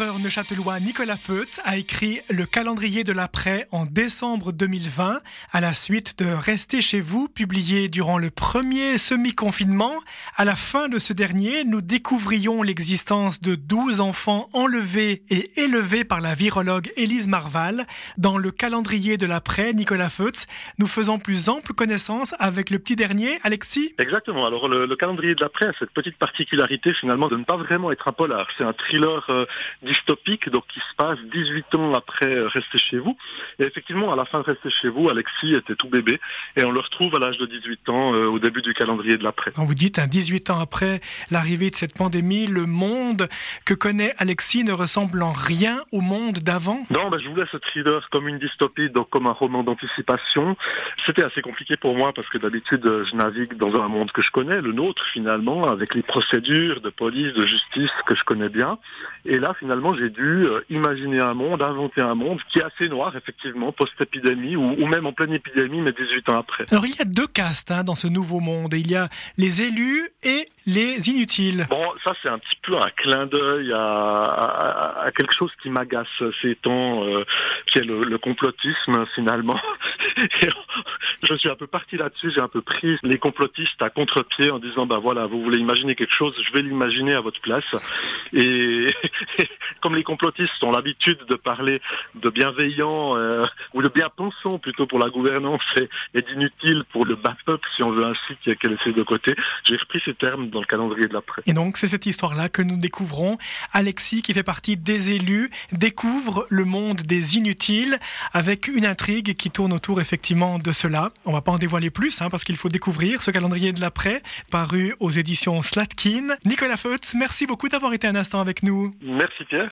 L'éclaireur neuchâtelois Nicolas Feutz a écrit le calendrier de l'après en décembre 2020 à la suite de Restez chez vous, publié durant le premier semi-confinement. À la fin de ce dernier, nous découvrions l'existence de 12 enfants enlevés et élevés par la virologue Élise Marval. Dans le calendrier de l'après, Nicolas Feutz, nous faisons plus ample connaissance avec le petit dernier, Alexis. Exactement. Alors le calendrier de l'après a cette petite particularité finalement de ne pas vraiment être un polar. C'est un thriller dystopique, donc qui se passe 18 ans après Restez chez vous. Et effectivement, à la fin de Restez chez vous, Alexis était tout bébé et on le retrouve à l'âge de 18 ans au début du calendrier de l'après. Quand vous dites 18 ans après l'arrivée de cette pandémie, le monde que connaît Alexis ne ressemble en rien au monde d'avant? Non, je voulais ce thriller comme une dystopie, donc comme un roman d'anticipation. C'était assez compliqué pour moi parce que d'habitude je navigue dans un monde que je connais, le nôtre finalement, avec les procédures de police, de justice que je connais bien. Et là finalement j'ai dû imaginer un monde, inventer un monde qui est assez noir effectivement, post-épidémie ou même en pleine épidémie mais 18 ans après. Alors il y a deux castes dans ce nouveau monde, il y a les élus et les inutiles. Bon, ça c'est un petit peu un clin d'œil à quelque chose qui m'agace ces temps, qui est le complotisme finalement. Et je suis un peu parti là-dessus, j'ai un peu pris les complotistes à contre-pied en disant voilà, vous voulez imaginer quelque chose, je vais l'imaginer à votre place. Et comme les complotistes ont l'habitude de parler de bienveillants ou de bien-pensants plutôt pour la gouvernance et d'inutiles pour le bas peuple, si on veut ainsi, qui est laissé de côté, j'ai repris ces termes dans le calendrier de l'après. Et donc c'est cette histoire-là que nous découvrons. Alexis, qui fait partie des élus, découvre le monde des inutiles avec une intrigue qui tourne autour effectivement de cela. On va pas en dévoiler plus parce qu'il faut découvrir ce calendrier de l'après paru aux éditions Slatkin. Nicolas Feutz, merci beaucoup d'avoir été un instant avec nous. Merci Pierre.